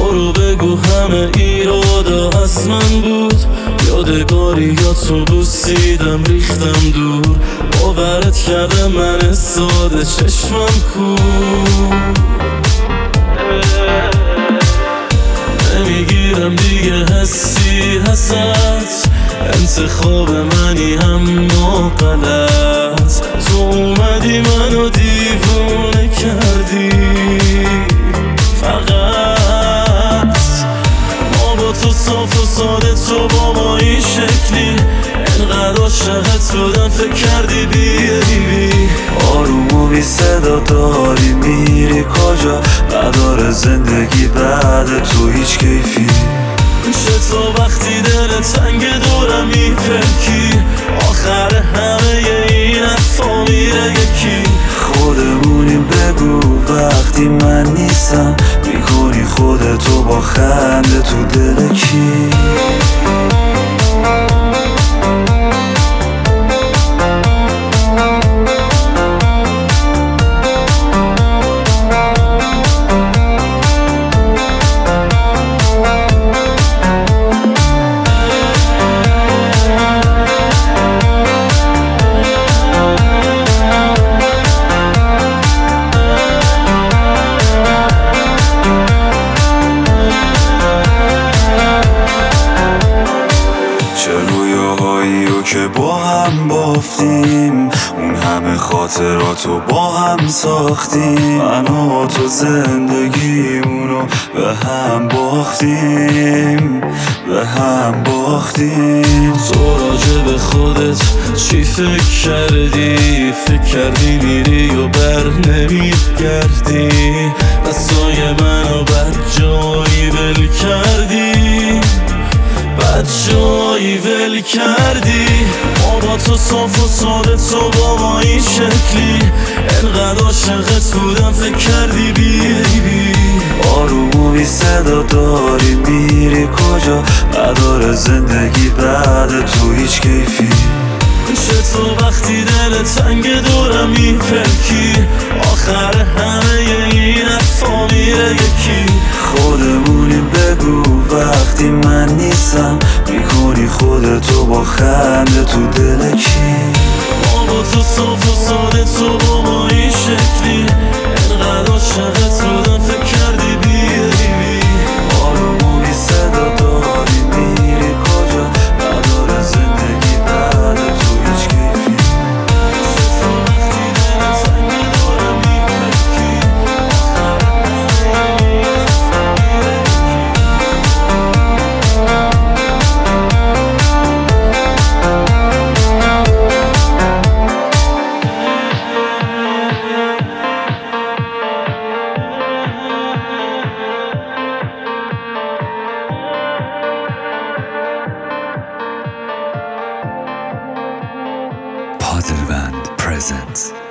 برو بگو همه ایرادا از من بود، یادگاریاتو بوسیدم ریختم دور، باورت کرده من ساده چشمم کور. نمیگیرم دیگه حسی هست، انتخاب منی اما غلط. تو اومدی منو دیوونه کردی، فقط ما با تو صاف و ساده، تو با ما این شکلی، انقدر عاشقت بودم فکر کردی بیایی. آروم و بی صدا داری میری کجا؟ نداره زندگی بعد تو هیچ کیفی. چطور وقتی دل تنگ دورم میپکی، آخر همه این حرفا میره یکی. خودمونیم بگو وقتی من نیستم، میکنی خودتو با خنده تو دل کی؟ که با هم بافتیم، اون همه خاطراتو با هم ساختیم، من و تو زندگیمونو به هم باختیم، به هم باختیم. تو راجع به خودت چی فکر کردی؟ فکر کردی میری و بر نمیگردی، دستای منو بد جایی ول کردی، بد جایی ول کردی. ما با تو صاف و ساده، تو با ما این شکلی، انقدر عاشقت بودم فکر کردی بیایی. آروم و بی صدا داری میری کجا؟ نداره زندگی بعد تو هیچ کیفی. چطور وقتی دل تنگ دورم میپکی، آخر همه این حرفا میره یکی. خودمونیم بگو وقتی من نیستم، میکنی خودتو با خنده تو دل کی؟ ما با تو صاف و ساده، تو با ما این شکلی، انقدر عاشقت بودم فکر کردی بیایی. آروم و بی صدا داری میری کجا؟ نداره زندگی بعد تو هیچ کیفی. چطور وقتی دل تنگ دورم میپکی، آخر همه این حرفا میره Padelband presents